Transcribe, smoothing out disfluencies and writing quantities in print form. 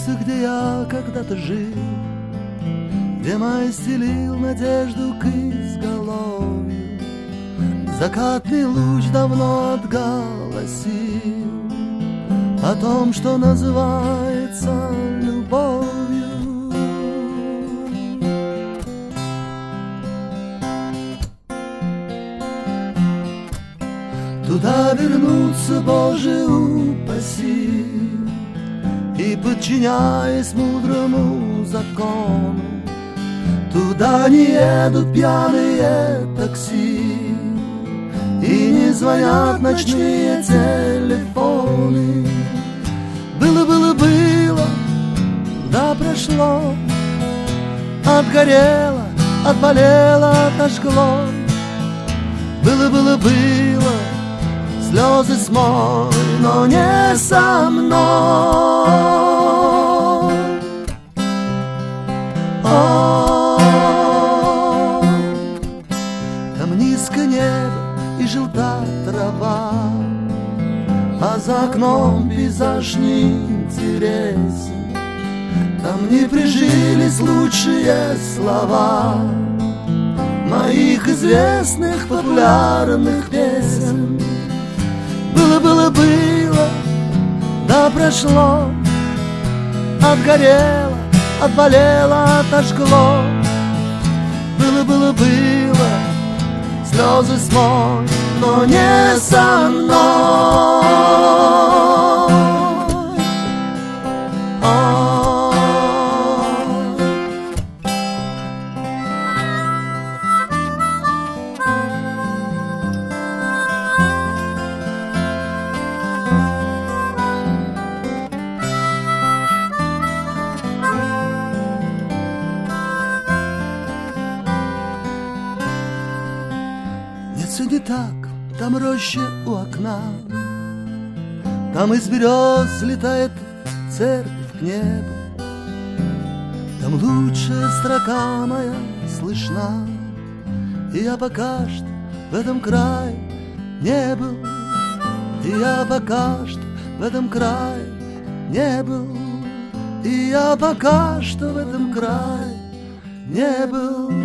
улице, где я когда-то жил, где май стелил надежду к изголовью. Закатный луч давно отголосил о том, что называется любовью. Туда вернуться, Боже, упаси, и, подчиняясь мудрому закону, туда не едут пьяные такси и не звонят ночные телефоны. Было, да прошло, отгорело, отболело, отожгло. Было, слезы смой, но не со мной. Там низко небо и желта трава, а за окном пейзаж неинтересен. Там не прижились лучшие слова моих известных популярных песен. Было, да прошло, отгорело, отболело, отожгло. Было, слезы смой, но не со мной. Все не так, там роща у окна, там из берез летает церковь к небу. Там лучшая строка моя слышна, и я пока что в этом крае не был. И я пока что в этом крае не был. И я пока что в этом крае не был.